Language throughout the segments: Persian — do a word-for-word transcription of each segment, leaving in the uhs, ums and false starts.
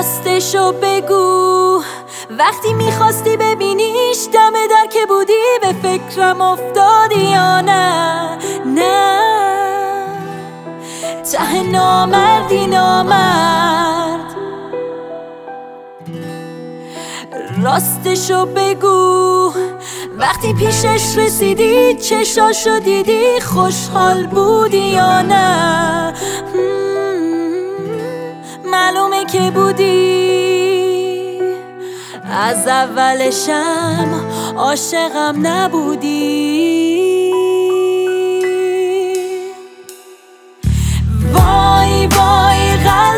راستشو بگو، وقتی میخواستی ببینیش دم در که بودی به فکرم افتادی یا نه؟ نه ته نامردی نامرد. راستشو بگو، وقتی پیشش رسیدی چشاشو دیدی خوشحال بودی یا نه؟ معلومه که بودی، از اولشم عاشقم نبودی. وای وای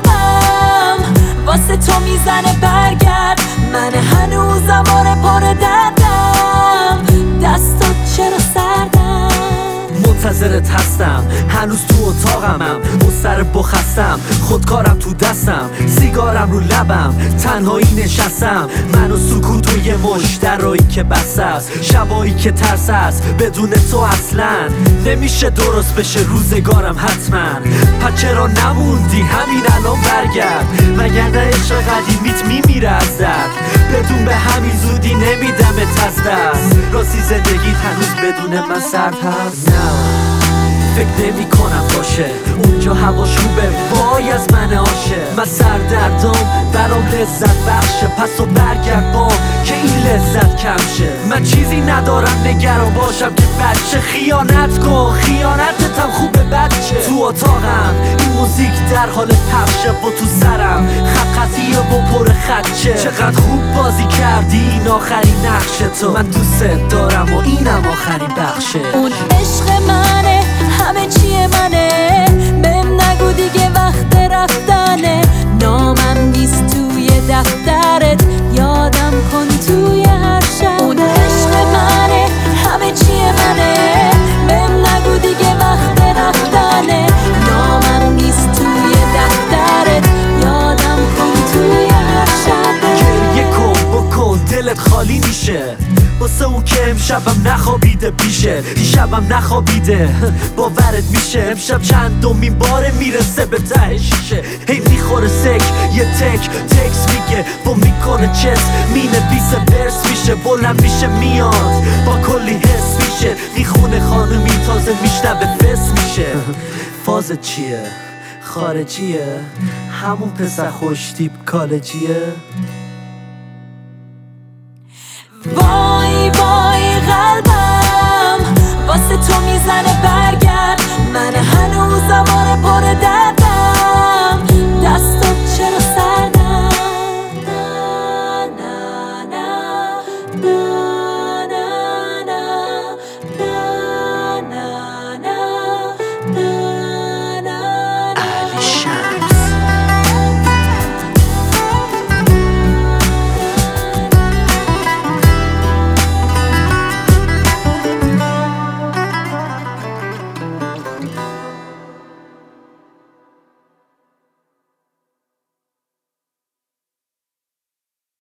قلبم واسه تو میزنه برگرد، من هنوزم آره پر دردم، دستات چرا سردم؟ منتظرت هستم، هنوز تو اتاقمم، مستر بخستم، خودکارم تو دستم، سیگارم رو لبم، تنهایی نشستم، من و سکوت و یه مش درایی که بسته است، شبایی که ترس است بدون تو اصلا نمیشه درست بشه روزگارم حتما. پس چرا نموندی همین الان برگرد، مگر نه عشق قدیمیت میمیره از درد؟ بدون به همین زودی نمیدمت از دست، راستی زندگیت هنوز بدون من سرد هست؟ نه فکر نمی کنم باشه، اونجا هواش خوبه وای از من عاشق. من سردردام برام لذت بخشه، پس و برگرد با که این لذت کم شه. من چیزی ندارم نگران باشم که بچه خیانت کن، خیانتتم خوبه بچه. تو اتاقم این موزیک در حال پخشه و تو سرم خط خطیه و پر خدشه. چقدر خوب بازی کردی این آخرین نقش تو، من دوست دارم و اینم آخرین بخشه. اون عشق منه همه چیه منه، بهم نگو دیگه وقت رفتنه، نامم نیست توی دفترت، یادم کن توی هر شب. اون عشق منه همه چیه منه، بهم نگو دیگه وقت رفتنه، نامم نیست توی دفترت، یادم کن توی هر شب. گریه کن بکن دلت خالی میشه، واسه اون که امشبم نخوابیده پیشه، دیشبم نخوابیده باورت میشه، امشب چندمین باره میرسه به ته شیشه. هی میخوره سک یه تک تکس میگه و میکنه چس، مینویسه ورس میشه، بلند میشه میاد با کلی حس میشه، میخونه خانومی تازه میشنوه فس میشه. فازت چیه؟ خارجیه؟ همون پسر خوش تیپ کالجیه؟ وای